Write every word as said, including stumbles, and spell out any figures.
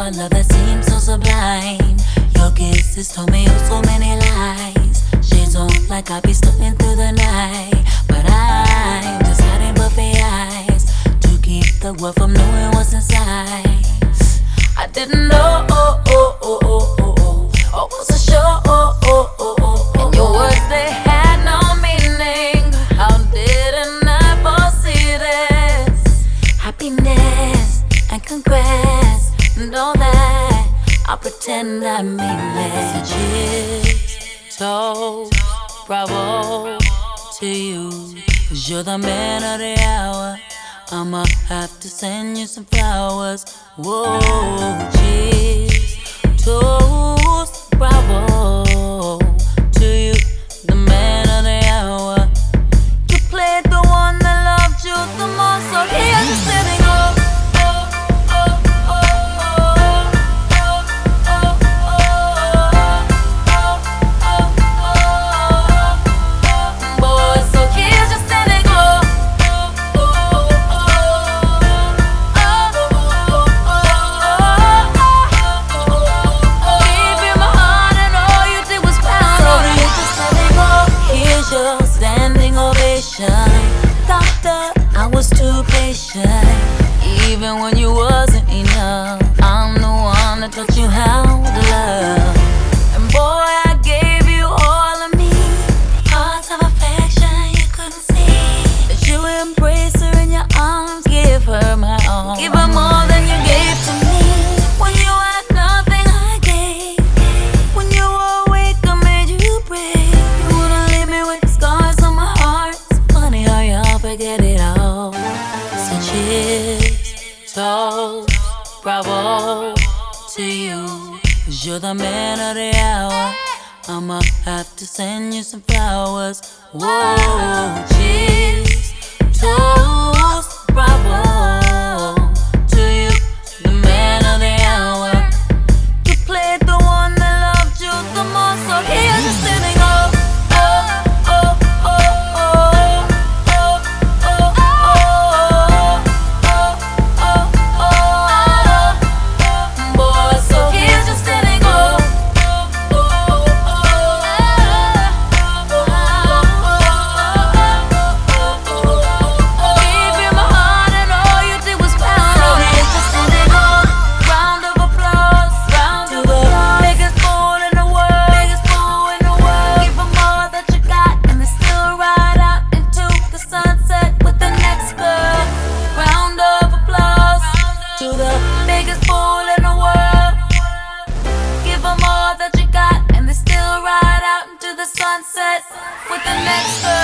a love that seems so sublime. Your kisses told me oh so many lies. Shades on like I be stunting through the night, but I'm just hiding buffy eyes to keep the world from knowing what's inside. I didn't know, oh, oh, oh, oh, oh, oh, oh, wasn't sure, oh, oh, oh, oh, oh. And your words, they had no meaning. How didn't I foresee this? Happiness and congrats and all that, I'll pretend I mean it. Cheers, toast, bravo to you, 'cause you're the man of the hour. I'ma have to send you some flowers. Whoa, cheers, toast, bravo to you, the man of the hour. You played the one that loved you the most, so here's the sitting up. Doctor, I was too patient, even when you wasn't enough. I'm the one that taught you how to love, and boy, I gave you all of me. Hearts of affection you couldn't see. That you embrace her in your arms, give her my all, give her more than you gave to me. When you had nothing, I gave. When you were weak, I made you brave. You wouldn't leave me with scars on my heart. Funny how y'all forget it all. So cheers, toast, bravo to you, 'cause you're the man of the hour. I'ma have to send you some flowers. Whoa, cheers, toast, bravo to you, the man of the hour. You played the one that loved you the most, so here's the sitting up. Sunset with the next girl.